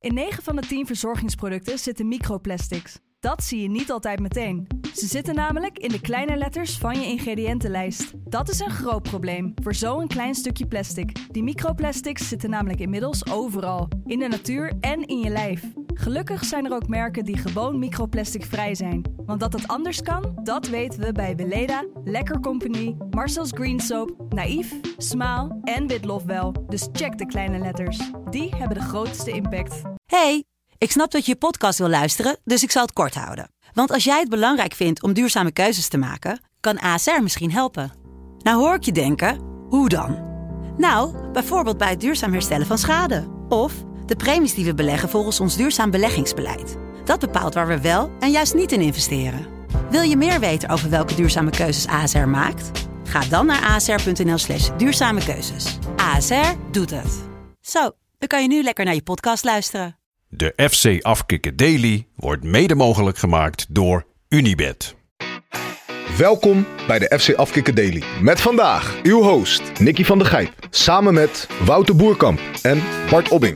In 9 van de 10 verzorgingsproducten zitten microplastics. Dat zie je niet altijd meteen. Ze zitten namelijk in de kleine letters van je ingrediëntenlijst. Dat is een groot probleem voor zo'n klein stukje plastic. Die microplastics zitten namelijk inmiddels overal. In de natuur en in je lijf. Gelukkig zijn er ook merken die gewoon microplasticvrij zijn. Want dat het anders kan, dat weten we bij Weleda, Lekker Company, Marcel's Green Soap, Naïef, Smaal en Witlof wel. Dus check de kleine letters. Die hebben de grootste impact. Hey, ik snap dat je je podcast wil luisteren, dus ik zal het kort houden. Want als jij het belangrijk vindt om duurzame keuzes te maken, kan ASR misschien helpen. Nou hoor ik je denken, hoe dan? Nou, bijvoorbeeld bij het duurzaam herstellen van schade. Of de premies die we beleggen volgens ons duurzaam beleggingsbeleid. Dat bepaalt waar we wel en juist niet in investeren. Wil je meer weten over welke duurzame keuzes ASR maakt? Ga dan naar asr.nl/duurzame keuzes. ASR doet het. Zo, dan kan je nu lekker naar je podcast luisteren. De FC Afkikken Daily wordt mede mogelijk gemaakt door Unibet. Welkom bij de FC Afkikken Daily. Met vandaag uw host Nicky van der Gijp. Samen met Wouter Boerkamp en Bart Obbink.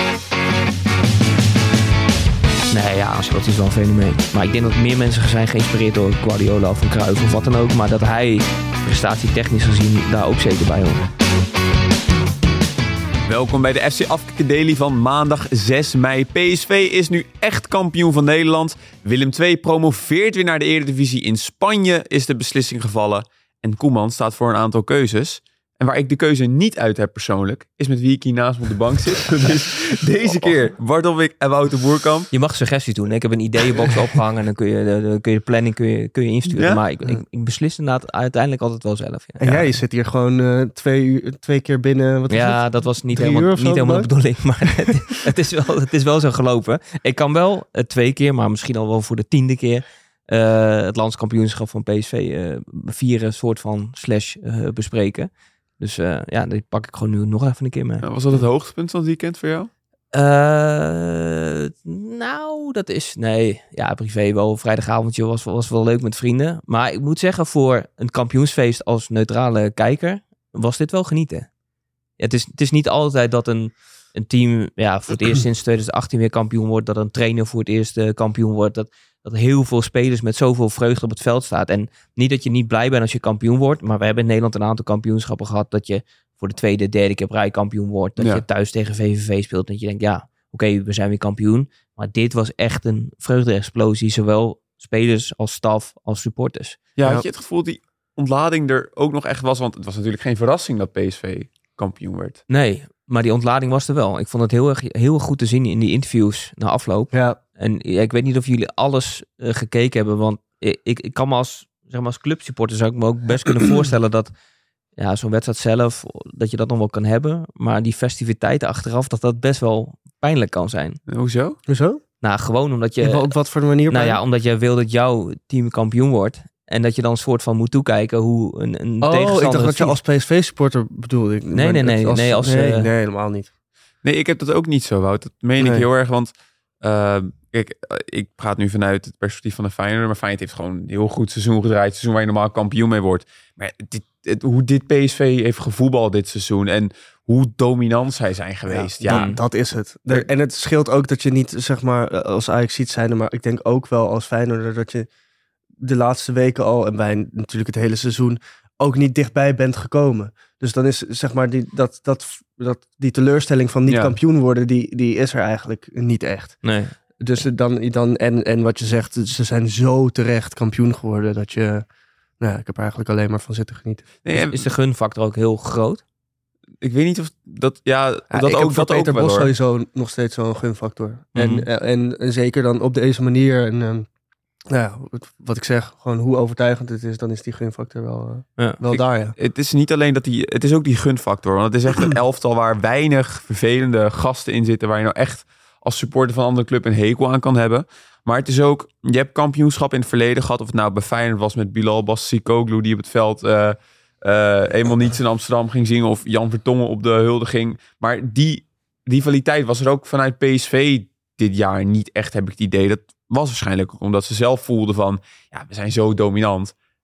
Nee, ja, Ancelotti is wel een fenomeen. Maar ik denk dat meer mensen zijn geïnspireerd door Guardiola of een Cruyff of wat dan ook. Maar dat hij, prestatietechnisch gezien, daar ook zeker bij hoort. Welkom bij de FC Afkikken Daily van maandag 6 mei. PSV is nu echt kampioen van Nederland. Willem II promoveert weer naar de Eredivisie. In Spanje is de beslissing gevallen. En Koeman staat voor een aantal keuzes. En waar ik de keuze niet uit heb persoonlijk, is met wie ik hier naast me op de bank zit. Dus deze keer Bart Obbink en Wouter Boerkamp. Je mag suggesties doen. Ik heb een ideeënbox opgehangen en dan kun je de planning kun je insturen. Ja? Maar ik beslis inderdaad uiteindelijk altijd wel zelf. Ja. En jij zit hier gewoon 2 keer binnen. Wat ja, dat was niet helemaal de bedoeling. Maar het is wel zo gelopen. Ik kan wel 2 keer, maar misschien al wel voor de 10e keer het landskampioenschap van PSV vieren, soort van / bespreken. Dus die pak ik gewoon nu nog even een keer mee. Was dat het hoogtepunt van het weekend voor jou? Nou, dat is... Nee, ja, privé wel. Vrijdagavondje was wel leuk met vrienden. Maar ik moet zeggen, voor een kampioensfeest als neutrale kijker was dit wel genieten. Ja, het is niet altijd dat een team voor het eerst sinds 2018 weer kampioen wordt. Dat een trainer voor het eerst kampioen wordt. Dat heel veel spelers met zoveel vreugde op het veld staat. En niet dat je niet blij bent als je kampioen wordt. Maar we hebben in Nederland een aantal kampioenschappen gehad. Dat je voor de 2e, 3e keer op rij kampioen wordt. Dat je thuis tegen VVV speelt. Dat je denkt, oké, we zijn weer kampioen. Maar dit was echt een vreugde-explosie. Zowel spelers als staf als supporters. Ja, had je het gevoel dat die ontlading er ook nog echt was? Want het was natuurlijk geen verrassing dat PSV kampioen werd. Nee, maar die ontlading was er wel. Ik vond het heel goed te zien in die interviews na afloop. Ja. En ik weet niet of jullie alles gekeken hebben. Want ik kan me als clubsupporter zou ik me ook best kunnen voorstellen dat zo'n wedstrijd zelf, dat je dat nog wel kan hebben. Maar die festiviteiten achteraf, dat best wel pijnlijk kan zijn. Hoezo? Nou, gewoon omdat je... Op wat voor manier? Nou ja, omdat jij wil dat jouw team kampioen wordt. En dat je dan een soort van moet toekijken hoe een tegenstander... Ik dacht dat je als PSV-supporter bedoelde. Nee, Nee, helemaal niet. Nee, ik heb dat ook niet zo, Wout. Dat meen ik heel erg, want... ik praat nu vanuit het perspectief van de Feyenoord, maar Feyenoord heeft gewoon een heel goed seizoen gedraaid. Het seizoen waar je normaal kampioen mee wordt. Maar hoe dit PSV heeft gevoetbald dit seizoen en hoe dominant zij zijn geweest. Ja, dat is het. En het scheelt ook dat je niet, zeg maar, als Ajax ziet zijn, maar ik denk ook wel als Feyenoord dat je de laatste weken al, en wij natuurlijk het hele seizoen, ook niet dichtbij bent gekomen. Dus dan is, zeg maar, die teleurstelling van niet kampioen worden, die is er eigenlijk niet echt. Nee. Dus dan en wat je zegt, ze zijn zo terecht kampioen geworden dat je... Nou, ik heb er eigenlijk alleen maar van zitten genieten. Nee, is de gunfactor ook heel groot? Ik weet niet of dat... dat ook voor Peter Bos sowieso nog steeds zo'n gunfactor. Mm-hmm. En zeker dan op deze manier. En wat ik zeg, gewoon hoe overtuigend het is, dan is die gunfactor wel daar, ja. Het is niet alleen dat het is ook die gunfactor. Want het is echt een elftal waar weinig vervelende gasten in zitten, waar je nou echt als supporter van een andere club een hekel aan kan hebben. Maar het is ook, je hebt kampioenschap in het verleden gehad, of het nou bij Feyenoord was met Bilal Bassicoglu, die op het veld eenmaal niets in Amsterdam ging zingen, of Jan Vertongen op de huldiging. Maar die rivaliteit was er ook vanuit PSV dit jaar niet echt, heb ik het idee. Dat was waarschijnlijk omdat ze zelf voelden van, we zijn zo dominant.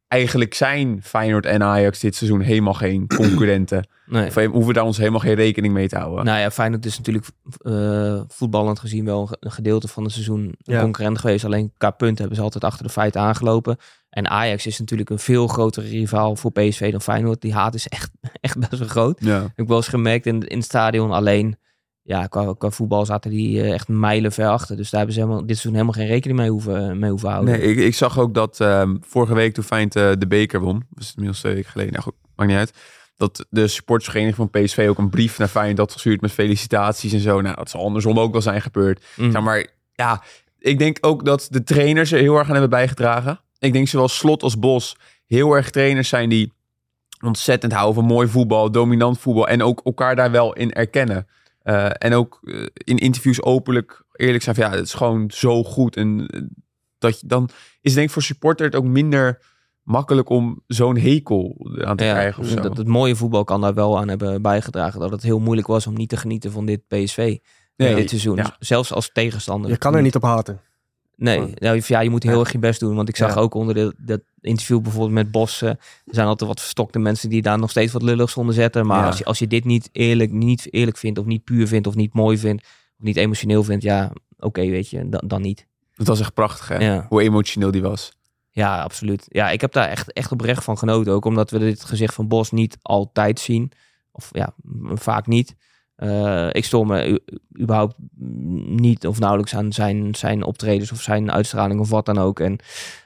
eigenlijk zijn Feyenoord en Ajax dit seizoen helemaal geen concurrenten. Nee. Of hoeven we daar ons helemaal geen rekening mee te houden. Nou ja, Feyenoord is natuurlijk voetballend gezien wel een gedeelte van het seizoen een concurrent geweest. Alleen qua punten hebben ze altijd achter de feiten aangelopen. En Ajax is natuurlijk een veel grotere rivaal voor PSV dan Feyenoord. Die haat is echt best wel groot. Ja. Ik heb wel eens gemerkt in het stadion. Alleen qua voetbal zaten die echt mijlen ver achter. Dus daar hebben ze dit seizoen helemaal geen rekening mee hoeven houden. Nee, ik zag ook dat vorige week toen Feyenoord de beker won. Dat is inmiddels 2 weken geleden. Nou goed, maakt niet uit. Dat de supportersvereniging van PSV ook een brief naar Feyenoord had gestuurd met felicitaties en zo. Nou, dat zal andersom ook wel zijn gebeurd. Zeg maar, ja, ik denk ook dat de trainers er heel erg aan hebben bijgedragen. Ik denk zowel Slot als Bos heel erg trainers zijn die ontzettend houden van mooi voetbal, dominant voetbal en ook elkaar daar wel in erkennen. En ook in interviews openlijk eerlijk zijn van ja, het is gewoon zo goed. En dan is denk ik voor supporter het ook minder makkelijk om zo'n hekel aan te krijgen. Of zo. Dat het mooie voetbal kan daar wel aan hebben bijgedragen. Dat het heel moeilijk was om niet te genieten van dit PSV dit seizoen. Ja. Zelfs als tegenstander. Je kan er niet op haten. Nee, je moet heel erg je best doen. Want ik zag ook onder dat interview bijvoorbeeld met Bos. Er zijn altijd wat verstokte mensen die daar nog steeds wat lulligs onder zetten. Maar als je dit niet eerlijk vindt, of niet puur vindt, of niet mooi vindt, of niet emotioneel vindt, oké, weet je, dan niet. Dat was echt prachtig, hè? Ja. Hoe emotioneel die was. Ja, absoluut. Ja, ik heb daar echt oprecht van genoten. Ook omdat we dit gezicht van Bos niet altijd zien. Of vaak niet. Ik stoor me überhaupt niet of nauwelijks aan zijn optredens of zijn uitstraling of wat dan ook. En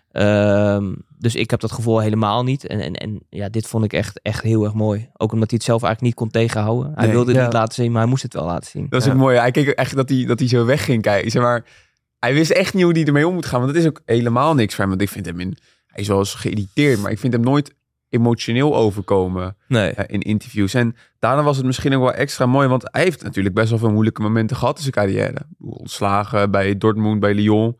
dus ik heb dat gevoel helemaal niet. En dit vond ik echt heel erg mooi. Ook omdat hij het zelf eigenlijk niet kon tegenhouden. Hij wilde het niet laten zien, maar hij moest het wel laten zien. Dat is ook mooi. Hij keek echt dat hij zo weg ging kijken. Zeg maar, hij wist echt niet hoe hij ermee om moet gaan. Want dat is ook helemaal niks voor hem. Want ik vind hem hij is wel eens geïrriteerd, maar ik vind hem nooit emotioneel overkomen in interviews. En daarna was het misschien ook wel extra mooi, want hij heeft natuurlijk best wel veel moeilijke momenten gehad in zijn carrière. Ontslagen bij Dortmund, bij Lyon.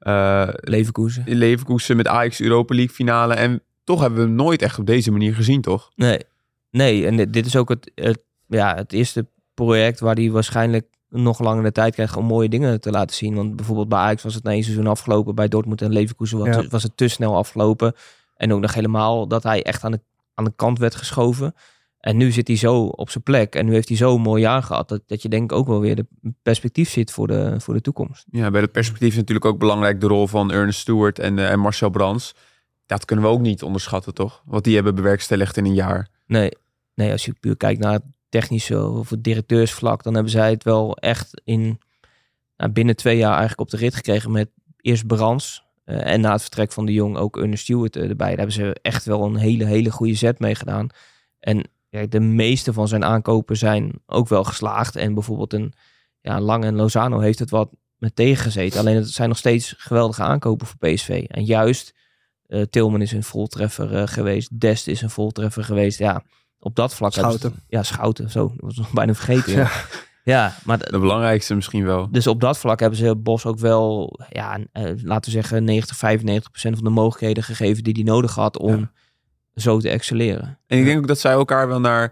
Leverkusen met Ajax Europa League finale. En toch hebben we hem nooit echt op deze manier gezien, toch? Nee. En dit is ook het eerste project waar hij waarschijnlijk nog langer de tijd krijgt om mooie dingen te laten zien. Want bijvoorbeeld bij Ajax was het na 1 seizoen afgelopen. Bij Dortmund en Leverkusen was het te snel afgelopen. En ook nog helemaal dat hij echt aan de kant werd geschoven. En nu zit hij zo op zijn plek. En nu heeft hij zo'n mooi jaar gehad. Dat je denk ik ook wel weer de perspectief ziet voor de toekomst. Ja, bij het perspectief is natuurlijk ook belangrijk de rol van Ernest Stewart en Marcel Brands. Dat kunnen we ook niet onderschatten, toch? Wat die hebben bewerkstelligd in een jaar. Nee, als je puur kijkt naar het technische of het directeursvlak, dan hebben zij het wel echt binnen 2 jaar eigenlijk op de rit gekregen met eerst Brands. En na het vertrek van de Jong ook Ernest Stewart erbij. Daar hebben ze echt wel een hele goede zet mee gedaan. En de meeste van zijn aankopen zijn ook wel geslaagd. En bijvoorbeeld een Lang en Lozano heeft het wat met tegengezeten. Alleen het zijn nog steeds geweldige aankopen voor PSV. En juist Tilman is een voltreffer geweest. Dest is een voltreffer geweest. Ja, op dat vlak. Schouten. Zo, dat was nog bijna vergeten. Ja, maar de belangrijkste misschien wel. Dus op dat vlak hebben ze Bos ook wel, laten we zeggen 95% van de mogelijkheden gegeven die hij nodig had om zo te excelleren. En ik denk ook dat zij elkaar wel naar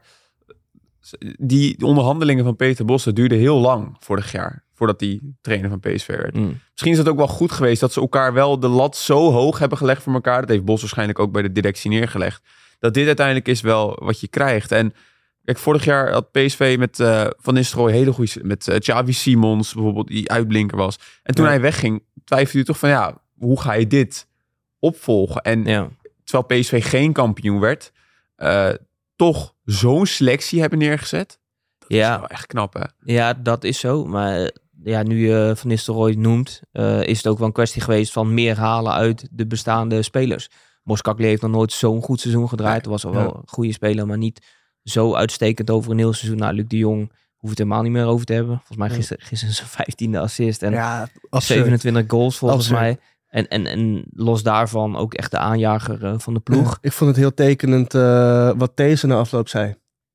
die onderhandelingen van Peter Bos, dat duurde heel lang vorig jaar, voordat hij trainer van PSV werd. Misschien is het ook wel goed geweest dat ze elkaar wel de lat zo hoog hebben gelegd voor elkaar. Dat heeft Bos waarschijnlijk ook bij de directie neergelegd. Dat dit uiteindelijk is wel wat je krijgt. En kijk, vorig jaar had PSV met Van Nistelrooy hele goede, met Xavi Simons bijvoorbeeld, die uitblinker was. En toen hij wegging, twijfelde je toch van hoe ga je dit opvolgen? En terwijl PSV geen kampioen werd, toch zo'n selectie hebben neergezet. Dat is wel echt knap, hè? Ja, dat is zo. Maar nu je Van Nistelrooy noemt, is het ook wel een kwestie geweest van meer halen uit de bestaande spelers. Moskakli heeft nog nooit zo'n goed seizoen gedraaid. Er was al wel een goede speler, maar niet zo uitstekend over een heel seizoen. Nou, Luc de Jong hoeft het helemaal niet meer over te hebben. Volgens mij gisteren zijn 15e assist en 27 goals volgens mij. En los daarvan ook echt de aanjager van de ploeg. Ja, ik vond het heel tekenend wat deze na afloop zei.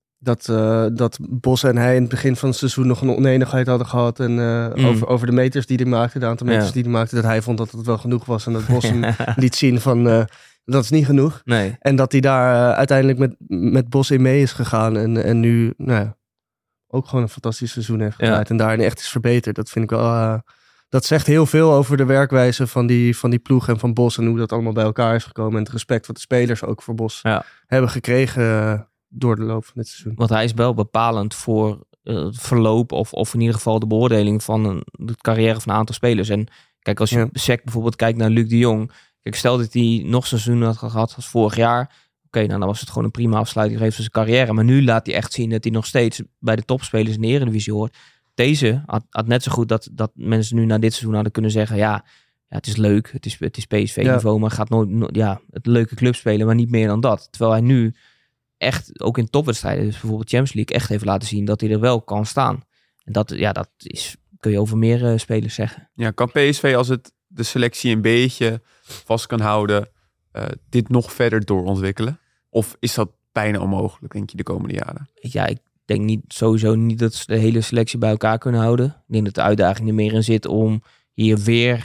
Dat Bos en hij in het begin van het seizoen nog een oneenigheid hadden gehad. En over de meters die hij maakte, de aantal meters die hij maakte. Dat hij vond dat het wel genoeg was. En dat Bos hem liet zien van dat is niet genoeg. Nee. En dat hij daar uiteindelijk met Bos in mee is gegaan. En nu ook gewoon een fantastisch seizoen heeft gedraaid. En daarin echt is verbeterd. Dat vind ik Dat zegt heel veel over de werkwijze van die ploeg en van Bos en hoe dat allemaal bij elkaar is gekomen. En het respect wat de spelers ook voor Bos hebben gekregen door de loop van dit seizoen. Want hij is wel bepalend voor het verloop of in ieder geval de beoordeling van de carrière van een aantal spelers. En kijk, als je SEC bijvoorbeeld kijkt naar Luc de Jong. Kijk, stel dat hij nog seizoen had gehad als vorig jaar. Oké, dan was het gewoon een prima afsluiting geweest van zijn carrière. Maar nu laat hij echt zien dat hij nog steeds bij de topspelers in de Eredivisie hoort. Deze had net zo goed dat mensen nu na dit seizoen hadden kunnen zeggen... Ja, het is leuk, het is PSV-niveau, maar gaat nooit het leuke club spelen, maar niet meer dan dat. Terwijl hij nu echt, ook in topwedstrijden, dus bijvoorbeeld Champions League, echt heeft laten zien dat hij er wel kan staan. En dat kun je over meer spelers zeggen. Ja, kan PSV, als het de selectie een beetje vast kan houden, dit nog verder doorontwikkelen? Of is dat bijna onmogelijk, denk je, de komende jaren? Ja, ik denk sowieso niet dat ze de hele selectie bij elkaar kunnen houden. Ik denk dat de uitdaging er meer in zit om hier weer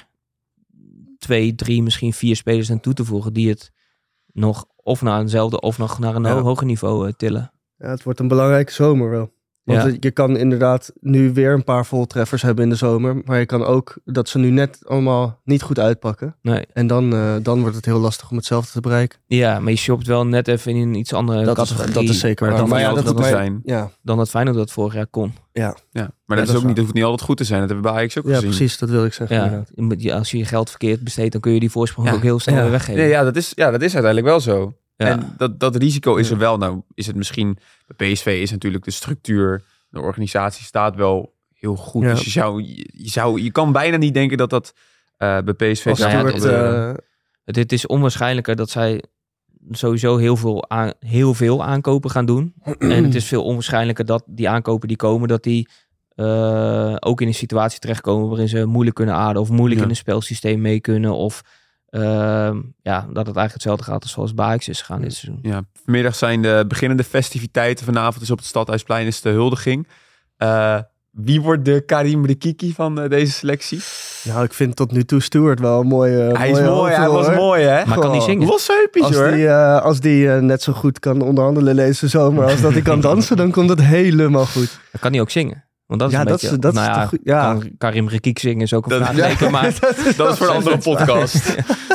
2, 3, misschien 4 spelers aan toe te voegen die het nog of naar eenzelfde of nog naar een hoger niveau tillen. Ja, het wordt een belangrijke zomer wel. Want je kan inderdaad nu weer een paar voltreffers hebben in de zomer. Maar je kan ook dat ze nu net allemaal niet goed uitpakken. Nee. En dan wordt het heel lastig om hetzelfde te bereiken. Ja, maar je shopt wel net even in een iets andere categorie. Dat is zeker waar. Maar dat moet zijn. Ja. Dan het Feyenoord dat vorig jaar kon. Ja. Maar dat is ook niet, dat hoeft niet altijd goed te zijn. Dat hebben we bij Ajax ook gezien. Ja, precies. Dat wil ik zeggen. Ja, als je geld verkeerd besteedt, dan kun je die voorsprong ook heel snel weer weggeven. Nee, dat is uiteindelijk wel zo. Ja. En dat risico is er wel. Nou, is het misschien... Bij PSV is natuurlijk de structuur... De organisatie staat wel heel goed. Ja. Dus je kan bijna niet denken dat bij PSV het is onwaarschijnlijker dat zij sowieso heel veel aankopen gaan doen. En het is veel onwaarschijnlijker dat die aankopen die komen, dat die ook in een situatie terechtkomen waarin ze moeilijk kunnen aarden of moeilijk in een spelsysteem mee kunnen. Of dat het eigenlijk hetzelfde gaat als zoals bij Ajax is gegaan dit seizoen. Ja, vanmiddag zijn de beginnende festiviteiten. Vanavond is op het Stadhuisplein is de huldiging. Wie wordt de Karim Rekiki van deze selectie? Nou, ik vind tot nu toe Stuart wel een mooie... Hij is mooi, hij was mooi, hè? Maar kan hij zingen? Losheupies, hoor. Als die net zo goed kan onderhandelen deze zomer als dat hij kan dansen, dan komt het helemaal goed. Dan kan hij ook zingen. Want dat is een beetje... Dat is goed. Kan Karim Rekiki zingen is ook een vraag. Zeker, maar dat is voor een andere podcast.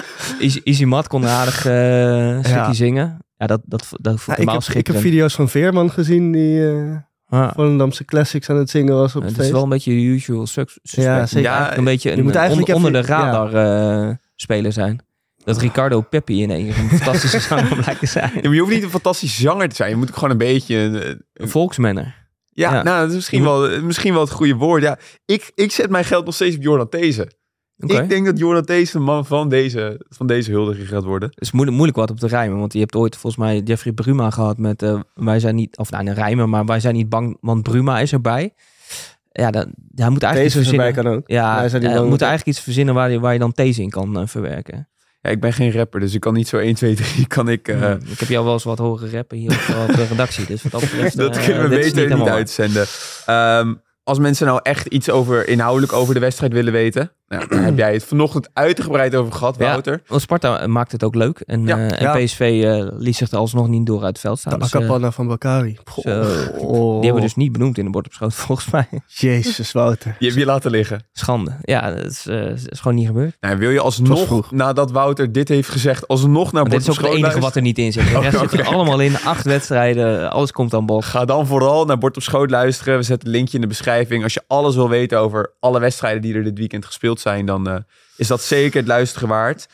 Izimat kon een aardig stukje zingen. Ja, dat normaal schitterend. Ik heb video's van Veerman gezien die... Volendamse Classics aan het zingen was op het is wel een beetje de usual suspect. Ja, zeker. Ja, een beetje onder de radar speler zijn. Dat Ricardo Pepi in een fantastische zanger blijkt te zijn. Ja, maar je hoeft niet een fantastische zanger te zijn. Je moet gewoon een beetje... Een volksmanner. Ja, nou, dat is misschien wel het goede woord. Ja, ik zet mijn geld nog steeds op Jordan These. Okay. Ik denk dat Jordan These de man van deze huldiging gaat worden. Het is moeilijk wat op te rijmen. Want je hebt ooit volgens mij Jeffrey Bruma gehad met... wij zijn niet... Of nou, een rijmen, maar wij zijn niet bang, want Bruma is erbij. Ja, hij moet eigenlijk These iets verzinnen. Kan ook. Ja, hij moet eigenlijk iets verzinnen waar je dan These in kan verwerken. Ja, ik ben geen rapper, dus ik kan niet zo 1, 2, 3 kan ik... Ik heb jou wel eens wat horen rappen hier op de redactie. Dus wat dat betreft... dat kunnen we beter niet uitzenden. Als mensen nou echt iets inhoudelijk over de wedstrijd willen weten... Nou, daar heb jij het vanochtend uitgebreid over gehad, Wouter. Ja, want Sparta maakt het ook leuk. En PSV liet zich er alsnog niet door uit het veld staan. De Akapana van Bakari. Die hebben we dus niet benoemd in de bord op schoot, volgens mij. Jezus, Wouter. Die heb je laten liggen. Schande. Ja, dat is gewoon niet gebeurd. Nou, wil je alsnog, nadat Wouter dit heeft gezegd, alsnog naar bord op schoot... Dit is ook het enige wat er niet in zit. De rest zit er allemaal in. 8 wedstrijden. Alles komt aan bod. Ga dan vooral naar bord op schoot luisteren. We zetten een linkje in de beschrijving. Als je alles wil weten over alle wedstrijden die er dit weekend gespeeld zijn, dan is dat zeker het luisteren waard.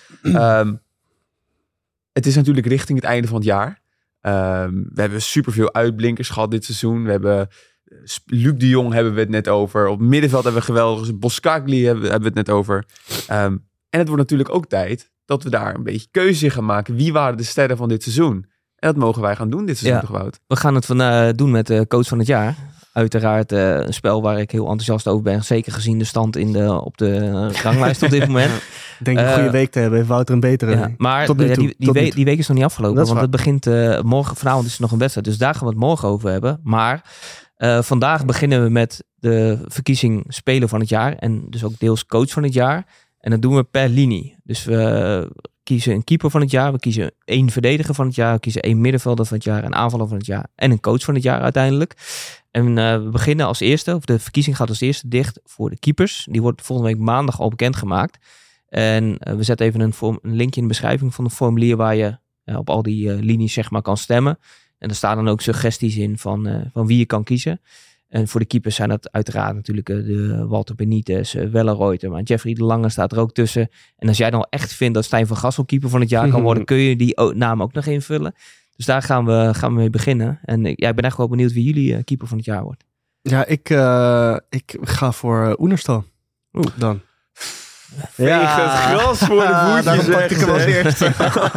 Het is natuurlijk richting het einde van het jaar. We hebben superveel uitblinkers gehad dit seizoen. We hebben Luc de Jong hebben we het net over. Op middenveld hebben we geweldig. Boskagli hebben we het net over. En het wordt natuurlijk ook tijd dat we daar een beetje keuze in gaan maken. Wie waren de sterren van dit seizoen? En dat mogen wij gaan doen dit seizoen, toch, Wout? We gaan het doen met de coach van het jaar. Uiteraard een spel waar ik heel enthousiast over ben. Zeker gezien de stand op de ranglijst op dit moment. Ik denk een goede week te hebben. Heeft Wouter een betere. Ja, maar die week is nog niet afgelopen. Want het begint morgen. Vanavond is er nog een wedstrijd. Dus daar gaan we het morgen over hebben. Maar vandaag beginnen we met de verkiezing speler van het jaar. En dus ook deels coach van het jaar. En dat doen we per linie. Dus we kiezen een keeper van het jaar. We kiezen 1 verdediger van het jaar. We kiezen 1 middenvelder van het jaar. Een aanvaller van het jaar. En een coach van het jaar uiteindelijk. En we beginnen als eerste. Of de verkiezing gaat als eerste dicht voor de keepers. Die wordt volgende week maandag al bekendgemaakt. En we zetten even een linkje in de beschrijving van een formulier waar je op al die linies zeg maar kan stemmen. En er staan dan ook suggesties in van wie je kan kiezen. En voor de keepers zijn dat uiteraard natuurlijk de Walter Benitez, Welleroyter. Maar Jeffrey de Lange staat er ook tussen. En als jij dan echt vindt dat Stijn van Gassel keeper van het jaar kan worden, kun je die naam ook nog invullen. Dus daar gaan we mee beginnen. En ik ben eigenlijk wel benieuwd wie jullie keeper van het jaar wordt. Ja, ik ga voor Oenerstal. Dan. Veeg het gras voor de voetjes. Daarom pak ik hem als eerste.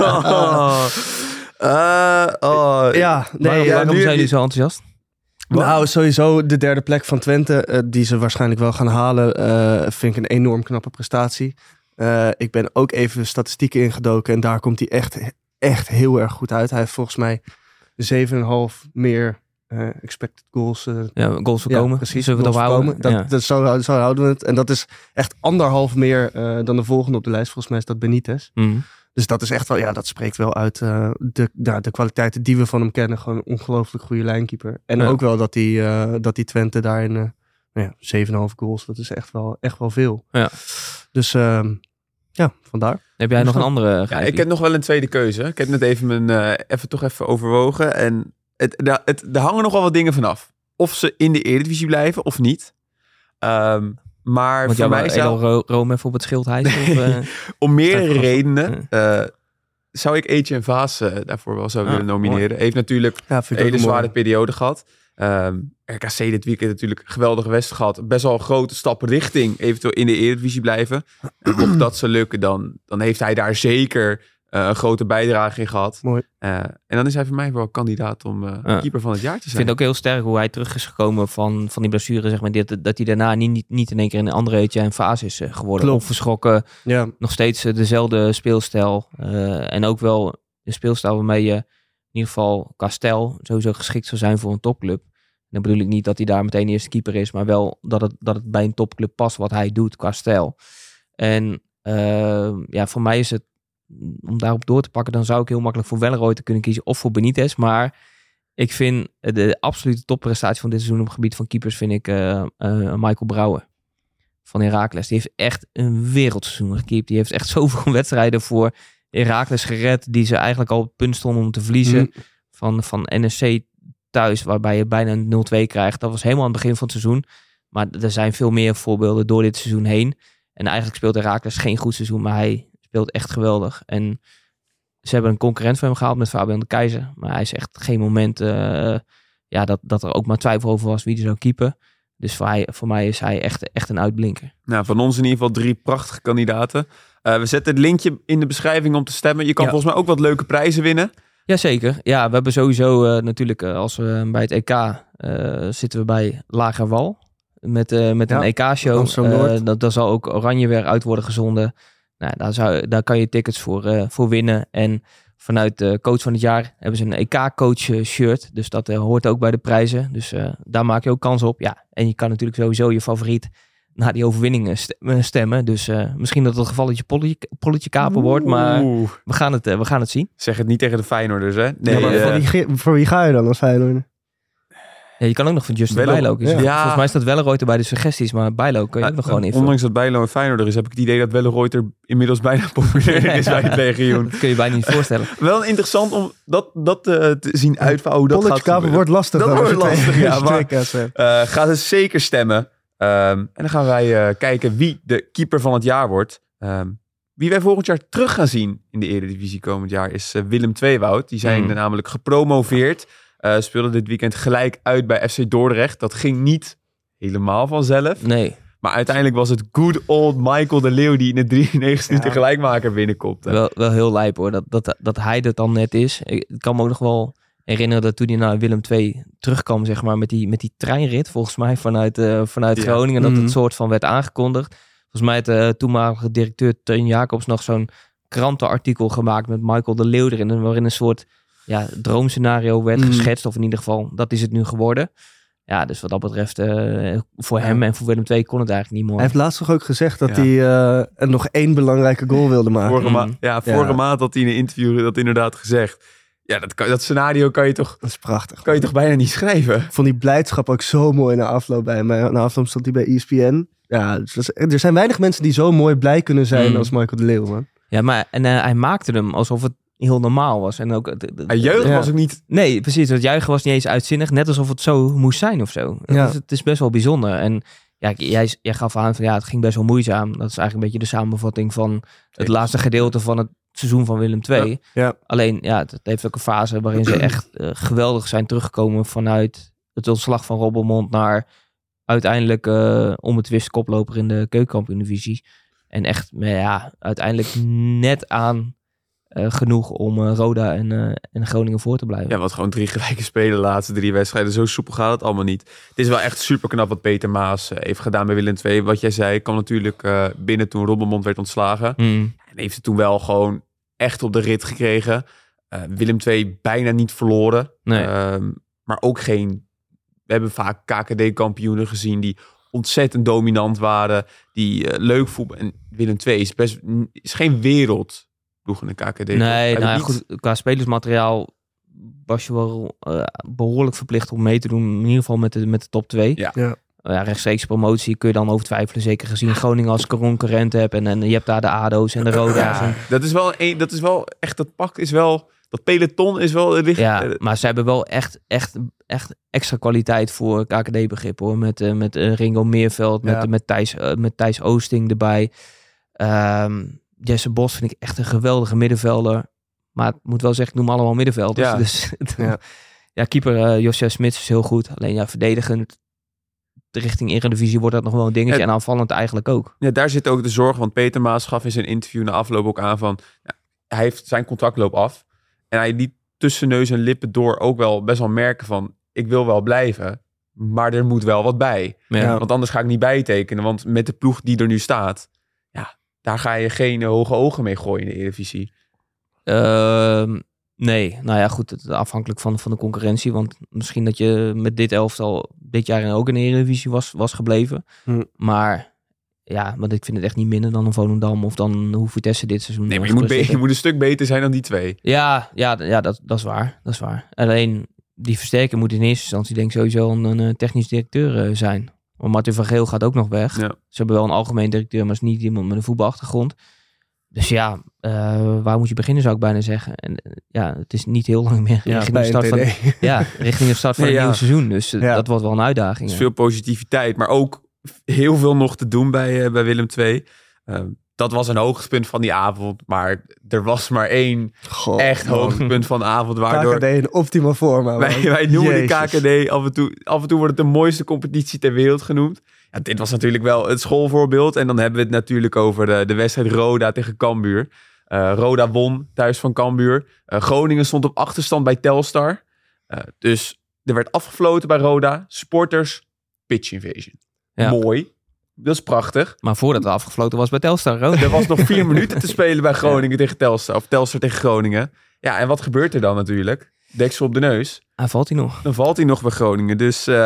Waarom zijn jullie zo enthousiast? Nou, sowieso de 3e plek van Twente, die ze waarschijnlijk wel gaan halen, vind ik een enorm knappe prestatie. Ik ben ook even statistieken ingedoken en daar komt hij echt heel erg goed uit. Hij heeft volgens mij 7,5 meer expected goals. Goals voorkomen. Ja, precies. Zullen we dat houden? Zo houden we het. En dat is echt 1,5 meer dan de volgende op de lijst. Volgens mij is dat Benitez. Mm. Dus dat is echt wel, dat spreekt wel uit de kwaliteiten die we van hem kennen. Gewoon een ongelooflijk goede lijnkeeper. En ook wel dat die Twente daarin 7,5 goals, dat is echt wel veel. Ja. Dus vandaar. Heb jij nog een andere? Ja, ik heb nog wel een tweede keuze. Ik heb net even even overwogen. En er hangen nog wel wat dingen vanaf. Of ze in de Eredivisie blijven of niet. Maar want voor mij zou Rome even op het schild hijsen? Om meerdere redenen zou ik Etienne Vaas daarvoor wel willen nomineren. Mooi. Heeft natuurlijk een hele zware periode gehad. RKC dit weekend natuurlijk geweldige wedstrijd gehad. Best wel grote stappen richting eventueel in de Eredivisie blijven. En mocht dat zo lukken, dan heeft hij daar zeker een grote bijdrage in gehad. Mooi. En dan is hij voor mij wel kandidaat om keeper van het jaar te zijn. Ik vind het ook heel sterk hoe hij terug is gekomen van die blessure. Zeg maar, dat hij daarna niet in één keer in een andere Etienne Vaas is geworden. Klopt. Onverschrokken. Ja. Nog steeds dezelfde speelstijl. En ook wel de speelstijl waarmee je in ieder geval qua stijl sowieso geschikt zou zijn voor een topclub. En dan bedoel ik niet dat hij daar meteen eerste keeper is. Maar wel dat het bij een topclub past wat hij doet qua stijl. En voor mij is het, om daarop door te pakken, dan zou ik heel makkelijk voor Welleroyter kunnen kiezen of voor Benitez. Maar ik vind de absolute topprestatie van dit seizoen op het gebied van keepers vind ik Michael Brouwer van Heracles. Die heeft echt een wereldseizoen gekiept. Die heeft echt zoveel wedstrijden voor Heracles gered die ze eigenlijk al op het punt stonden om te verliezen. Van NSC thuis, waarbij je bijna een 0-2 krijgt. Dat was helemaal aan het begin van het seizoen. Maar er zijn veel meer voorbeelden door dit seizoen heen. En eigenlijk speelt Heracles geen goed seizoen, maar hij speelt echt geweldig. En ze hebben een concurrent van hem gehaald met Fabian de Keizer. Maar hij is echt geen moment dat er ook maar twijfel over was wie er zou keepen. Dus voor mij is hij echt een uitblinker. Nou, van ons in ieder geval 3 prachtige kandidaten. We zetten het linkje in de beschrijving om te stemmen. Je kan volgens mij ook wat leuke prijzen winnen. Jazeker. Ja, we hebben sowieso natuurlijk, als we bij het EK zitten we bij Lagerwal. Met een EK-show. Daar zal ook Oranje weer uit worden gezonden. Nou, daar kan je tickets voor winnen. En vanuit de coach van het jaar hebben ze een EK-coach shirt. Dus dat hoort ook bij de prijzen. Dus daar maak je ook kans op. Ja, en je kan natuurlijk sowieso je favoriet na die overwinning stemmen. Dus misschien dat het gevalletje polletje kapen wordt. Maar we gaan het zien. Zeg het niet tegen de Feyenoorders, hè? Nee, voor wie ga je dan als Feyenoorder? Ja, je kan ook nog van Justin Bijlo kiezen. Volgens mij staat Welleroyter bij de suggesties, maar Bijlo kun je ook nog gewoon invullen. Ondanks dat Bijlo een Feyenoorder is, heb ik het idee dat Welleroyter inmiddels bijna populair is bij het legioen. Dat kun je bijna niet voorstellen. Wel interessant om dat te zien uitvouwen. Polletje kapen wordt lastig. Dat wordt lastig, ja. Maar ga dus zeker stemmen. En dan gaan wij kijken wie de keeper van het jaar wordt. Wie wij volgend jaar terug gaan zien in de Eredivisie komend jaar is Willem Tweewoud. Die zijn namelijk gepromoveerd. Speelden dit weekend gelijk uit bij FC Dordrecht. Dat ging niet helemaal vanzelf. Nee. Maar uiteindelijk was het good old Michael de Leeuw die in de 93e minuut gelijkmaker binnenkomt. Wel heel lijp hoor, dat hij dat dan net is. Ik kan me ook nog wel herinneren dat toen hij naar Willem II terugkwam, zeg maar, met die treinrit, volgens mij vanuit Groningen, dat het soort van werd aangekondigd. Volgens mij had de toenmalige directeur Teun Jacobs nog zo'n krantenartikel gemaakt met Michael de Leeuw erin, waarin een soort droomscenario werd geschetst, of in ieder geval, dat is het nu geworden. Ja, dus wat dat betreft, voor hem en voor Willem II kon het eigenlijk niet Hij mooi. heeft laatst toch ook gezegd dat hij nog 1 belangrijke goal wilde maken. Vorige maand had hij in een interview dat inderdaad gezegd. Ja, dat scenario kan je toch prachtig. bijna niet schrijven. Ik vond die blijdschap ook zo mooi na afloop bij mij. Na afloop stond hij bij ESPN. Ja, er zijn weinig mensen die zo mooi blij kunnen zijn als Michael de Leeuw, man. Ja, maar hij maakte hem alsof het heel normaal was. En ook, Juichen was ook niet... Nee, precies. Het juichen was niet eens uitzinnig. Net alsof het zo moest zijn of zo. Ja. Dus het is best wel bijzonder. En ja, jij gaf aan van het ging best wel moeizaam. Dat is eigenlijk een beetje de samenvatting van het laatste gedeelte van het seizoen van Willem II. Ja. Alleen, het heeft ook een fase waarin ze echt geweldig zijn teruggekomen vanuit het ontslag van Robbermond naar uiteindelijk onbetwist koploper in de keukenkampioen-divisie. En echt, uiteindelijk net aan genoeg om Roda en Groningen voor te blijven. Ja, wat gewoon 3 gelijke spelen de laatste 3 wedstrijden. Zo soepel gaat het allemaal niet. Het is wel echt super knap wat Peter Maas heeft gedaan bij Willem II. Wat jij zei, kwam natuurlijk binnen toen Robbermond werd ontslagen. En heeft het toen wel gewoon echt op de rit gekregen. Willem II bijna niet verloren. Nee. Maar ook geen... We hebben vaak KKD-kampioenen gezien die ontzettend dominant waren. Die leuk voetbal. En Willem II is geen wereldploeg in de KKD. Nee, goed. Qua spelersmateriaal was je wel behoorlijk verplicht om mee te doen. In ieder geval met de top 2. Ja. Rechtstreeks promotie kun je dan over twijfelen. Zeker gezien Groningen als concurrent hebt. En je hebt daar de ADO's en de Roda's. Ja, dat is wel echt... Dat pak is wel... Dat peloton is wel... Maar ze hebben wel echt extra kwaliteit voor KKD-begrip, hoor. Met Ringo Meerveld, met Thijs Oosting erbij. Jesse Bos vind ik echt een geweldige middenvelder. Maar ik moet wel zeggen, ik noem allemaal middenvelders. Ja. Dus keeper Josje Smits is heel goed. Alleen verdedigend richting Eredivisie wordt dat nog wel een dingetje. En aanvallend eigenlijk ook. Ja, daar zit ook de zorg. Want Peter Maas gaf in zijn interview na afloop ook aan van... hij heeft zijn contract loopt af. En hij liet tussen neus en lippen door ook wel best wel merken van... ik wil wel blijven, maar er moet wel wat bij. Ja. Want anders ga ik niet bijtekenen. Want met de ploeg die er nu staat... daar ga je geen hoge ogen mee gooien in de Eredivisie. Nee, goed, afhankelijk van de concurrentie. Want misschien dat je met dit elftal dit jaar ook in de Eredivisie was gebleven. Maar ik vind het echt niet minder dan een Volendam of dan hoe Vitesse dit seizoen. Nee, maar je moet een stuk beter zijn dan die 2. Ja, dat is waar. Dat is waar. Alleen die versterker moet in eerste instantie denk ik sowieso een technisch directeur zijn. Want Martin van Geel gaat ook nog weg. Ja. Ze hebben wel een algemeen directeur, maar is niet iemand met een voetbalachtergrond. Dus waar moet je beginnen, zou ik bijna zeggen. En het is niet heel lang meer richting de start van het nieuwe seizoen. Dus dat wordt wel een uitdaging. Er is veel positiviteit, maar ook heel veel nog te doen bij Willem II. Dat was een hoogtepunt van die avond. Maar er was maar één hoogtepunt van de avond. Waardoor KKD in optima forma. Wij noemen die KKD af en toe wordt het de mooiste competitie ter wereld genoemd. Ja, dit was natuurlijk wel het schoolvoorbeeld. En dan hebben we het natuurlijk over de wedstrijd Roda tegen Cambuur. Roda won thuis van Cambuur. Groningen stond op achterstand bij Telstar. Dus er werd afgefloten bij Roda. Supporters, pitch invasion. Ja. Mooi. Dat is prachtig. Maar voordat het afgefloten was bij Telstar Roda. Er was nog 4 minuten te spelen bij Groningen tegen Telstar. Of Telstar tegen Groningen. Ja, en wat gebeurt er dan natuurlijk? Deksel op de neus. Dan valt hij nog. Dan valt hij nog bij Groningen. Dus 1-1.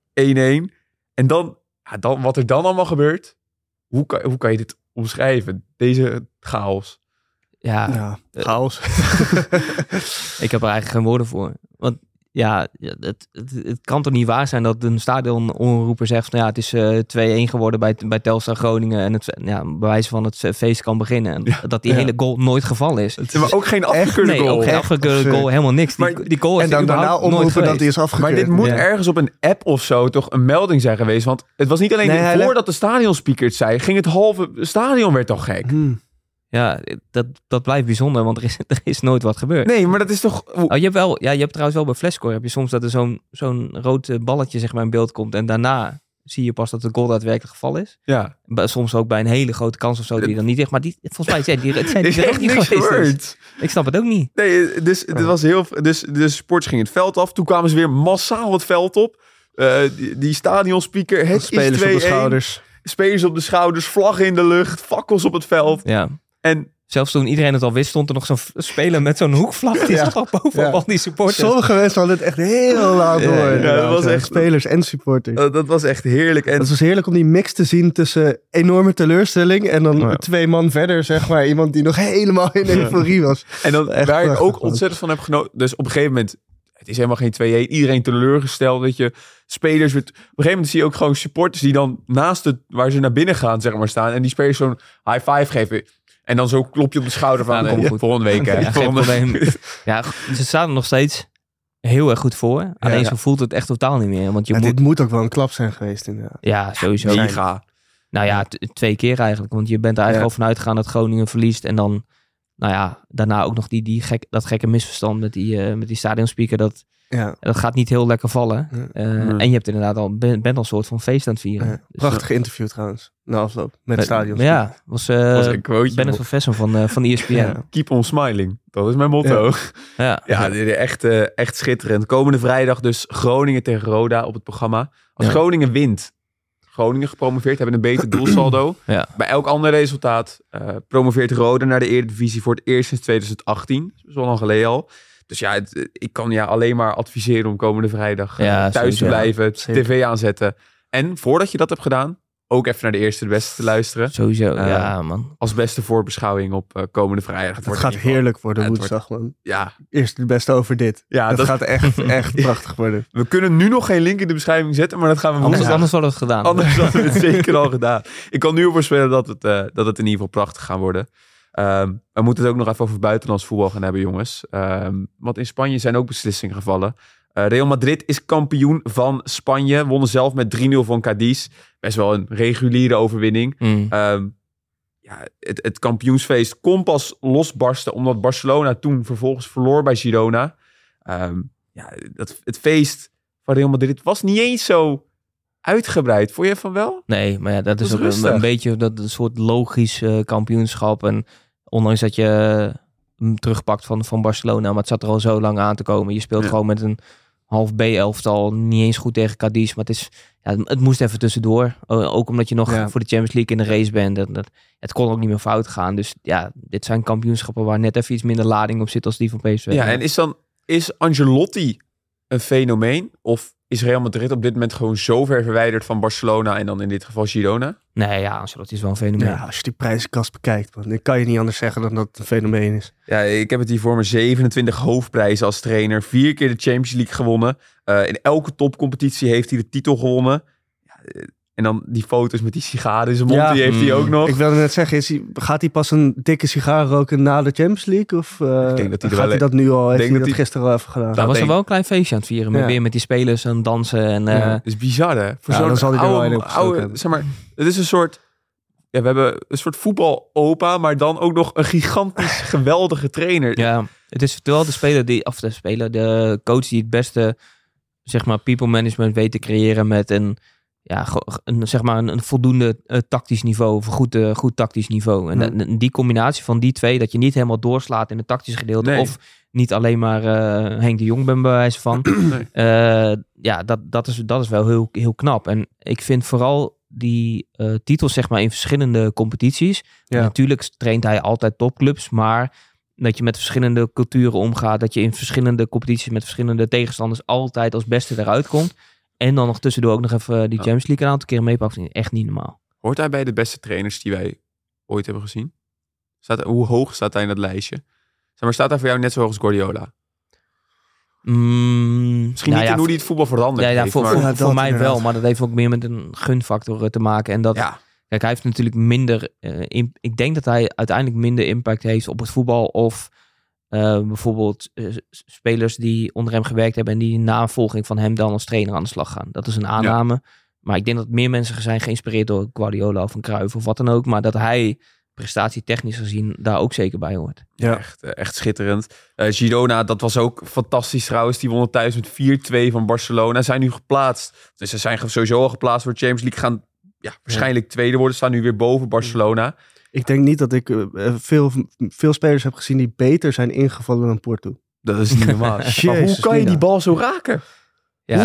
En dan wat er dan allemaal gebeurt. Hoe kan je dit omschrijven? Deze chaos. Ja, chaos. Ik heb er eigenlijk geen woorden voor. Want het kan toch niet waar zijn dat een stadionomroeper zegt van het is 2-1 geworden bij Telstar Groningen en het bewijs van het feest kan beginnen. En dat die hele goal nooit geval is. Maar ook geen afgekeurde goal. Ook geen afgekeurde goal, helemaal niks. Die goal en dan daarna omroepen dat hij is afgekeurd. Maar dit moet ergens op een app of zo toch een melding zijn geweest. Want het was niet alleen voordat de stadionspeaker het zei, ging het halve stadion werd toch gek. Ja, dat blijft bijzonder, want er is nooit wat gebeurd. Nee, maar dat is toch... je hebt trouwens wel bij Flashscore, heb je soms dat er zo'n rood balletje zeg maar in beeld komt en daarna zie je pas dat de goal daadwerkelijk geval is. Ja. Soms ook bij een hele grote kans of zo die dan niet echt, maar volgens mij zijn die er echt niet geweest. Dus. Ik snap het ook niet. Nee, dus het was dus de sports ging het veld af. Toen kwamen ze weer massaal het veld op. Die stadionspeaker, het spelers is 2-1. Op de schouders. Spelers op de schouders, vlaggen in de lucht, fakkels op het veld. Ja. En Zelfs toen iedereen het al wist, stond er nog zo'n speler met zo'n hoekvlag. Die zat al bovenop al die supporters. Sommige mensen hadden het echt heel lang door. Ja, dat was echt spelers en supporters. Dat was echt heerlijk. En Het was heerlijk om die mix te zien tussen enorme teleurstelling en dan 2 man verder, zeg maar. Iemand die nog helemaal in euforie was. En dan Echt waar ik prachtig, ook ontzettend van heb genoten. Dus op een gegeven moment, het is helemaal geen 2-1. Iedereen teleurgesteld, weet je. Spelers, op een gegeven moment zie je ook gewoon supporters die dan naast waar ze naar binnen gaan, zeg maar, staan. En die spelers zo'n high five geven. En dan zo klop je op de schouder van, Ja, kom goed, volgende week. Hè. Ja, geen probleem. Ja, ze staan er nog steeds heel erg goed voor. Alleen zo voelt het echt totaal niet meer. Want je moet... Dit moet ook wel een klap zijn geweest, inderdaad. Ja, sowieso. Mega. Nou ja, 2 keer eigenlijk. Want je bent er eigenlijk al vanuit gegaan dat Groningen verliest. En dan, nou ja, daarna ook nog dat gekke misverstand met die stadionspeaker. Dat gaat niet heel lekker vallen. En je hebt inderdaad bent al een soort van feest aan het vieren. Ja. Dus Prachtig interview trouwens, na afloop, met het stadion. Ja, was een quoteje. Bennett van Vessen van ESPN. Ja. Keep on smiling. Dat is mijn motto. Ja. Echt schitterend. Komende vrijdag dus Groningen tegen Roda op het programma. Als Groningen wint, Groningen gepromoveerd, hebben een beter doelsaldo. Ja. Bij elk ander resultaat promoveert Roda naar de Eredivisie voor het eerst sinds 2018. Dat is wel lang geleden al. Dus ja, ik kan alleen maar adviseren om komende vrijdag thuis te blijven, tv aanzetten. En voordat je dat hebt gedaan, ook even naar de eerste de beste te luisteren. Sowieso, ja man. Als beste voorbeschouwing op komende vrijdag. Het gaat heerlijk worden woensdag, man. Ja. Eerst de beste over dit. Ja, dat gaat echt prachtig worden. We kunnen nu nog geen link in de beschrijving zetten, maar dat gaan we anders hadden we het gedaan. Anders hadden we het zeker al gedaan. Ik kan nu voorspellen dat het in ieder geval prachtig gaan worden. We moeten het ook nog even over buitenlands voetbal gaan hebben, jongens. Want in Spanje zijn ook beslissingen gevallen. Real Madrid is kampioen van Spanje. Wonnen zelf met 3-0 van Cadiz. Best wel een reguliere overwinning. Het kampioensfeest kon pas losbarsten, omdat Barcelona toen vervolgens verloor bij Girona. Het feest van Real Madrid was niet eens zo uitgebreid. Vond je van wel? Nee, maar ja, dat is ook een beetje een soort logisch kampioenschap. En ondanks dat je hem terugpakt van Barcelona, maar het zat er al zo lang aan te komen. Je speelt gewoon met een half B-elftal, niet eens goed tegen Cadiz, maar het moest even tussendoor. Ook omdat je nog voor de Champions League in de race bent. Het kon ook niet meer fout gaan. Dus ja, dit zijn kampioenschappen waar net even iets minder lading op zit als die van PSV. Ja, en is Ancelotti een fenomeen? Of is Real Madrid op dit moment gewoon zo ver verwijderd van Barcelona en dan in dit geval Girona? Nee, ja, Ancelotti is wel een fenomeen. Ja, als je die prijzenkast bekijkt, man, dan kan je niet anders zeggen dan dat het een fenomeen is. Ja, ik heb het hier voor me 27 hoofdprijzen als trainer. 4 keer de Champions League gewonnen. In elke topcompetitie heeft hij de titel gewonnen. Ja, en dan die foto's met die sigaar in zijn mond, die heeft hij ook nog. Ik wilde net zeggen, gaat hij pas een dikke sigaar roken na de Champions League? Of ik denk dat hij dat nu al, heeft hij dat gisteren al even gedaan? Daar was er wel een klein feestje aan het vieren. Weer met die spelers en dansen. Dat is bizar, hè? Voor dan zal hij er wel in oude, zeg maar, het is een soort... Ja, we hebben een soort voetbalopa, maar dan ook nog een gigantisch geweldige trainer. Ja, het is wel de coach die het beste, zeg maar, people management weet te creëren met een voldoende tactisch niveau, of een goed tactisch niveau. En die combinatie van die twee, dat je niet helemaal doorslaat in het tactische gedeelte, of niet alleen maar Henk de Jong bent bij wijze van. Dat is wel heel, heel knap. En ik vind vooral die titels, zeg maar, in verschillende competities. Ja. Natuurlijk traint hij altijd topclubs, maar dat je met verschillende culturen omgaat, dat je in verschillende competities met verschillende tegenstanders altijd als beste eruit komt. En dan nog tussendoor ook nog even die Champions League een aantal keer meepakt. Echt niet normaal. Hoort hij bij de beste trainers die wij ooit hebben gezien? Hoe hoog staat hij in dat lijstje? Zeg maar, staat hij voor jou net zo hoog als Guardiola? Misschien niet in hoe hij het voetbal veranderd heeft. Voor mij wel, maar dat heeft ook meer met een gunfactor te maken. En dat, kijk, hij heeft natuurlijk minder... ik denk dat hij uiteindelijk minder impact heeft op het voetbal of... bijvoorbeeld spelers die onder hem gewerkt hebben en die in navolging van hem dan als trainer aan de slag gaan. Dat is een aanname. Ja. Maar ik denk dat meer mensen zijn geïnspireerd door Guardiola of een Cruyff of wat dan ook. Maar dat hij prestatietechnisch gezien daar ook zeker bij hoort. Ja, echt schitterend. Girona, dat was ook fantastisch trouwens. Die wonnen thuis met 4-2 van Barcelona. Zijn nu geplaatst. Dus ze zijn sowieso al geplaatst voor de Champions League. Gaan waarschijnlijk tweede worden. Staan nu weer boven Barcelona. Ik denk niet dat ik veel spelers heb gezien die beter zijn ingevallen dan Porto. Dat is niet normaal. Maar hoe kan je die bal zo raken? Ja,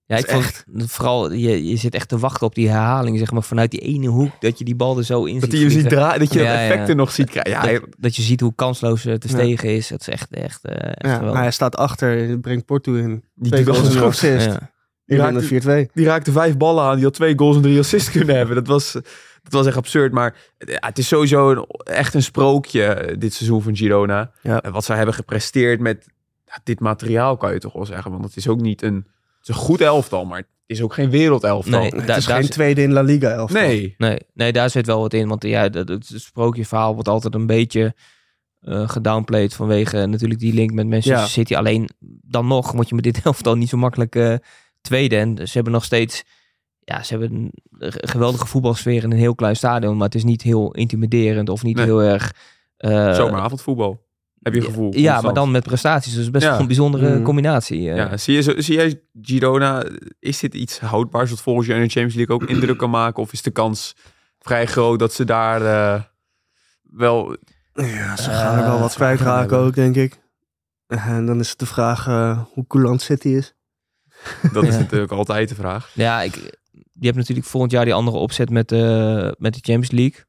Ja, ik vond vooral, je zit echt te wachten op die herhaling, zeg maar, vanuit die ene hoek, dat je die bal er zo in Dat ziet. je ziet vliegen. dat je dat effect er nog ziet krijgen. Ja, Dat je ziet hoe kansloos het stegen is. Dat is echt geweldig. maar hij staat achter, brengt Porto in. Die 2 doet goals en een nog assist. Ja. Die winnen 4-2. die raakte 5 ballen aan. Die had 2 goals en 3 assists kunnen hebben. Dat was echt absurd. Maar het is sowieso echt een sprookje dit seizoen van Girona. Ja. Wat zij hebben gepresteerd met dit materiaal, kan je toch wel zeggen. Want het is ook niet het is een goed elftal, maar het is ook geen wereldelftal. Nee, Het is geen tweede in La Liga elftal. Nee. daar zit wel wat in. Want ja, het sprookjeverhaal wordt altijd een beetje gedownplayed vanwege natuurlijk die link met Manchester City. Alleen dan nog moet je met dit elftal niet zo makkelijk tweede. En ze hebben nog steeds... Ja, ze hebben een geweldige voetbalsfeer in een heel klein stadion. Maar het is niet heel intimiderend of niet heel erg... Zomeravondvoetbal. Heb je gevoel? Ja, constant. maar dan met prestaties. Dus best wel een bijzondere combinatie. Ja, zie jij Girona, is dit iets houdbaars wat volgens jou in de Champions League ook indruk kan maken? Of is de kans vrij groot dat ze daar wel... Ja, ze gaan er wel wat kwijtraken ook, denk ik. En dan is het de vraag hoe coulant City is. Dat is natuurlijk altijd de vraag. Ja, je hebt natuurlijk volgend jaar die andere opzet met de Champions League.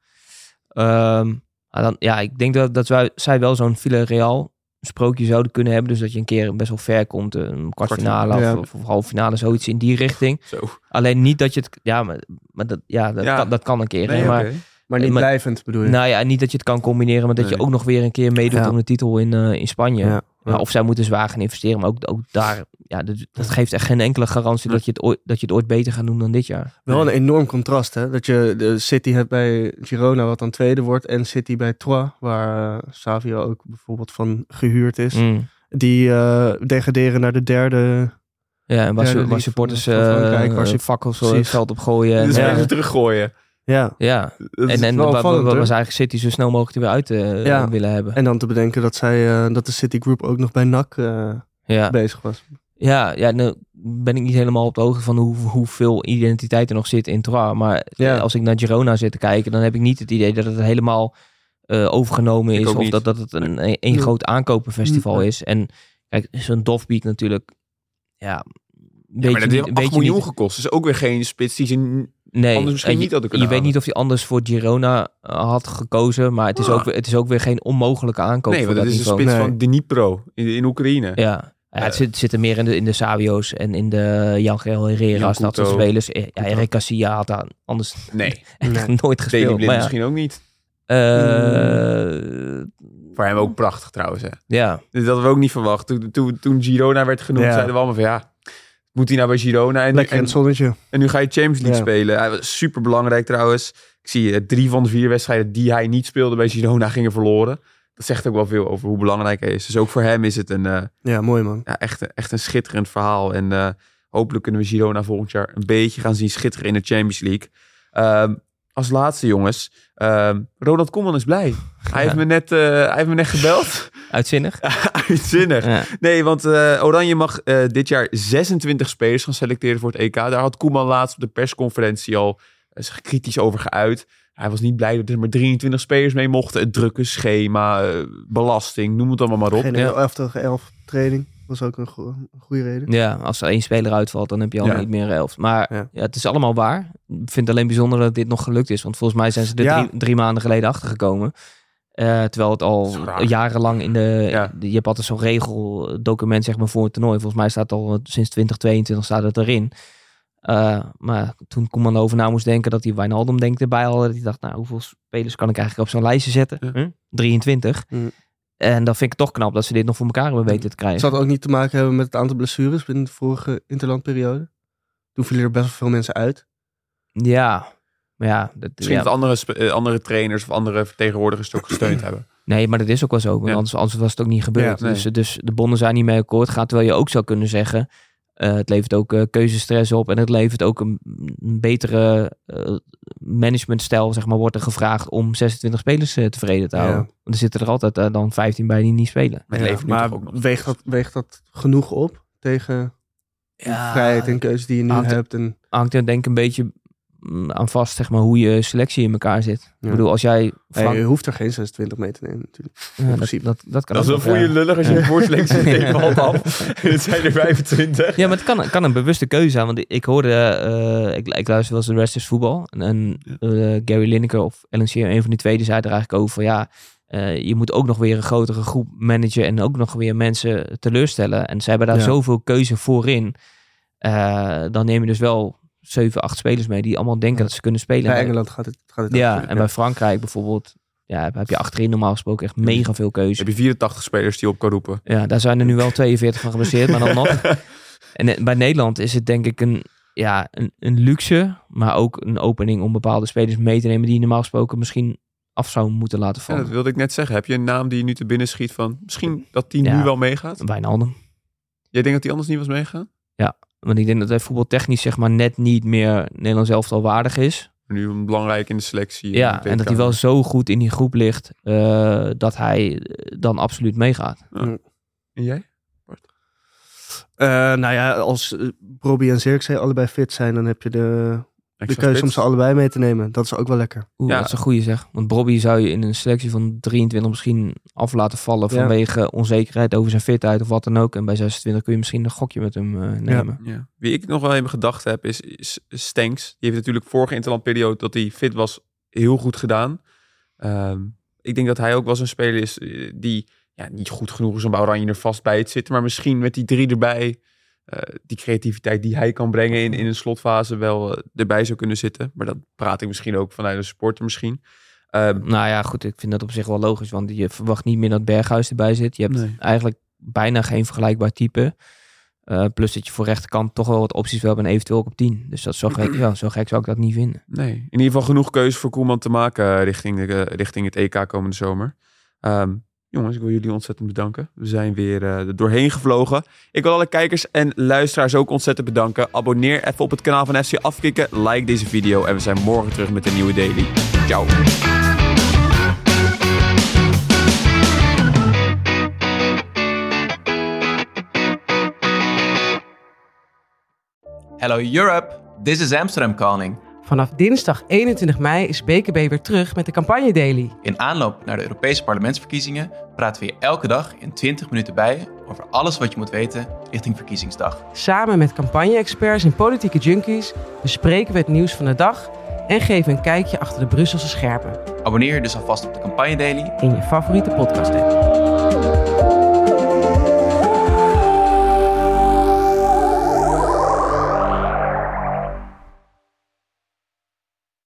Ik denk dat zij wel zo'n Villarreal sprookje zouden kunnen hebben. Dus dat je een keer best wel ver komt. Een kwartfinale of halve finale, zoiets in die richting. Zo. Alleen niet dat je het... Ja, maar dat kan een keer. Nee, maar, okay. Maar niet blijvend, bedoel je? Nou ja, niet dat je het kan combineren, maar dat je ook nog weer een keer meedoet om de titel in Spanje. Ja. Ja, of zij moeten zwaar gaan investeren, maar ook daar... Ja, dat geeft echt geen enkele garantie dat je het ooit beter gaat doen dan dit jaar. Wel een enorm contrast, hè? Dat je de City hebt bij Girona, wat dan tweede wordt, en City bij Troyes, waar Savio ook bijvoorbeeld van gehuurd is. Die degraderen naar de derde... Ja, en waar supporters waar ze fakkels het veld op gooien. Dus ze teruggooien. Ja. En was eigenlijk City zo snel mogelijk er weer uit willen hebben. En dan te bedenken dat dat de City Group ook nog bij NAC bezig was. Ja, nou ben ik niet helemaal op de hoogte van hoeveel identiteit er nog zit in Troyes. Maar als ik naar Girona zit te kijken, dan heb ik niet het idee dat het helemaal overgenomen is. Of dat het een groot aankopenfestival is. En kijk, zo'n Dovbyk natuurlijk. Ja, maar dat heeft 8 miljoen gekost. Dus ook weer geen spits die ze anders misschien niet hadden kunnen Je weet niet of hij anders voor Girona had gekozen. Maar het is ook weer geen onmogelijke aankoop. Nee, want het is een spits van Dnipro in Oekraïne. Ja. Het zit er meer in de Savio's en in de Jan-Geel Herrera's, dat soort spelers. Ja, Eric Garcia had daar anders nooit gespeeld. Daily Blind misschien ook niet. Voor hem ook prachtig trouwens. Hè. Ja. Dat hadden we ook niet verwacht. Toen Girona werd genoemd, zeiden we allemaal van moet hij nou bij Girona? Lekker in het zonnetje. En nu ga je Champions League spelen. Hij was super belangrijk trouwens. Ik zie 3 van de 4 wedstrijden die hij niet speelde bij Girona gingen verloren. Dat zegt ook wel veel over hoe belangrijk hij is. Dus ook voor hem is het een... mooi man. Ja, echt een schitterend verhaal. En hopelijk kunnen we Girona volgend jaar een beetje gaan zien schitteren in de Champions League. Als laatste jongens. Ronald Koeman is blij. Hij heeft me net gebeld. Uitzinnig? Uitzinnig. Ja. Nee, want Oranje mag dit jaar 26 spelers gaan selecteren voor het EK. Daar had Koeman laatst op de persconferentie al zich kritisch over geuit. Hij was niet blij dat er maar 23 spelers mee mochten. Het drukke schema, belasting, noem het allemaal maar op. Geen 11 tegen 11 training. Dat was ook een goede reden. Ja, als er 1 speler uitvalt, dan heb je al niet meer 11. Maar het is allemaal waar. Ik vind het alleen bijzonder dat dit nog gelukt is. Want volgens mij zijn ze er 3 maanden geleden achtergekomen. Terwijl het al jarenlang je hebt altijd zo'n regeldocument zeg maar, voor het toernooi. Volgens mij staat het al sinds 2022 staat het erin. Maar toen Koeman over na moest denken dat hij Wijnaldum erbij had. Dat hij dacht, hoeveel spelers kan ik eigenlijk op zo'n lijstje zetten? 23. En dan vind ik het toch knap dat ze dit nog voor elkaar hebben weten te krijgen. Zou het ook niet te maken hebben met het aantal blessures binnen de vorige interlandperiode? Toen vielen er best wel veel mensen uit. Ja. Maar misschien dat andere trainers of andere vertegenwoordigers het ook gesteund hebben. Nee, maar dat is ook wel zo. Want anders was het ook niet gebeurd. Dus de bonden zijn niet mee akkoord gaan. Terwijl je ook zou kunnen zeggen... het levert ook keuzestress op. En het levert ook een betere managementstijl, zeg maar, wordt er gevraagd om 26 spelers tevreden te houden. Want er zitten er altijd dan 15 bij die niet spelen. Maar weegt dat genoeg op tegen de vrijheid en keuze die je nu hebt? En... Hangt er denk ik een beetje aan vast, zeg maar, hoe je selectie in elkaar zit. Ja. Ik bedoel, als jij... Je hoeft er geen 26 mee te nemen natuurlijk. Dat kan Dat is ook een goede lullig als je een voorselectie neemt, valt af. Het zijn er 25. Ja, maar het kan een bewuste keuze zijn. Want ik hoorde... ik luister wel eens de Rest is Voetbal. En Gary Lineker of Ellen Shearer, een van die twee, die zei er eigenlijk over van je moet ook nog weer een grotere groep managen en ook nog weer mensen teleurstellen. En ze hebben daar zoveel keuze voorin. Dan neem je dus wel 7, 8 spelers mee die allemaal denken dat ze kunnen spelen. Bij Engeland gaat het en bij Frankrijk bijvoorbeeld heb je achterin normaal gesproken echt mega veel keuze. Heb je 84 spelers die op kan roepen. Ja, daar zijn er nu wel 42 van geblesseerd, maar dan nog. En bij Nederland is het denk ik een luxe, maar ook een opening om bepaalde spelers mee te nemen die normaal gesproken misschien af zou moeten laten vallen. Ja, dat wilde ik net zeggen. Heb je een naam die je nu te binnen schiet van misschien dat die nu wel meegaat? Wijnaldum. Jij denkt dat die anders niet was meegegaan? Ja, want ik denk dat hij voetbaltechnisch zeg maar net niet meer Nederlands elftal waardig is. Nu belangrijk in de selectie. Ja, en dat hij wel zo goed in die groep ligt dat hij dan absoluut meegaat. Ja. En jij? Als Robbie en Zirkzee allebei fit zijn, dan heb je de keuze om ze allebei mee te nemen. Dat is ook wel lekker. Dat is een goeie zeg. Want Bobby zou je in een selectie van 23 misschien af laten vallen vanwege onzekerheid over zijn fitheid of wat dan ook. En bij 26 kun je misschien een gokje met hem nemen. Ja. Wie ik nog wel even gedacht heb is Stenks. Die heeft natuurlijk vorige interlandperiode dat hij fit was heel goed gedaan. Ik denk dat hij ook wel zo'n speler is die niet goed genoeg is om bij Oranje er vast bij te zitten. Maar misschien met die 3 erbij... die creativiteit die hij kan brengen in een slotfase wel erbij zou kunnen zitten. Maar dat praat ik misschien ook vanuit een supporter misschien. Goed, ik vind dat op zich wel logisch. Want je verwacht niet meer dat Berghuis erbij zit. Je hebt eigenlijk bijna geen vergelijkbaar type. Plus dat je voor rechterkant toch wel wat opties wil hebben en eventueel ook op 10. Dus dat is zo gek zou ik dat niet vinden. Nee, in ieder geval genoeg keuze voor Koeman te maken richting het EK komende zomer. Jongens, ik wil jullie ontzettend bedanken. We zijn weer er doorheen gevlogen. Ik wil alle kijkers en luisteraars ook ontzettend bedanken. Abonneer even op het kanaal van FC Afkikken. Like deze video en we zijn morgen terug met een nieuwe daily. Ciao. Hello Europe, this is Amsterdam calling. Vanaf dinsdag 21 mei is BKB weer terug met de Campagne Daily. In aanloop naar de Europese parlementsverkiezingen praten we je elke dag in 20 minuten bij over alles wat je moet weten richting verkiezingsdag. Samen met campagne-experts en politieke junkies bespreken we het nieuws van de dag en geven een kijkje achter de Brusselse schermen. Abonneer je dus alvast op de Campagne Daily in je favoriete podcast app.